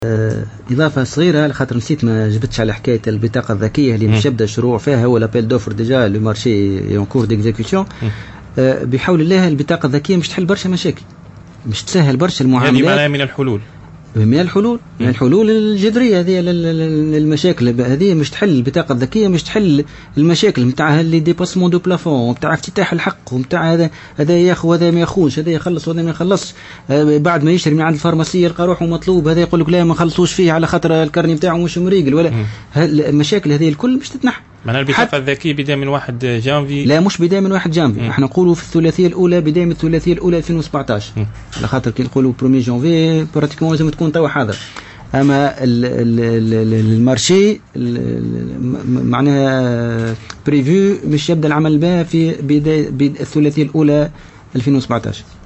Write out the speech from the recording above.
إضافة صغيرة لخاطر نسيت ما جبتش على حكاية البطاقة الذكية اللي مش يبدأ الشروع فيها، هو لابيل دوفر ديجا لو مارشي اون كور ديكزيكسيون. بحول الله البطاقة الذكية مش تحل برشا مشاكل، مش تسهل برشا المعاملات. هذه معناها من الحلول، من الحلول الجذريه هذه المشاكل هذه. مش تحل البطاقه الذكيه، مش تحل المشاكل نتاع اللي ديباسمون دو بلافون، نتاع افتتاح الحق، ونتاع هذا ياخذ وهذا ما ياخذش، هذا يخلص وهذا ما يخلصش. بعد ما يشتري من عند الفارماسيه يلقى روحه مطلوب، هذا يقول لك لا ما نخلصوش فيه على خاطر الكرني نتاعو مش مريقل ولا. المشاكل هذه الكل مش تتنحى. معناها البطاقه الذكيه بدايه من 1 جانفي؟ لا مش بدايه من 1 جانفي، احنا نقولوا في الثلاثيه الاولى، بدايه من الثلاثيه الاولى 2017 على خاطر كي نقولوا 1 جانفي براتيكمون لازم تكون توا حاضر. اما المارشي معناها بريفيو مش يبدا العمل بها في بدايه الثلاثيه الاولى 2017.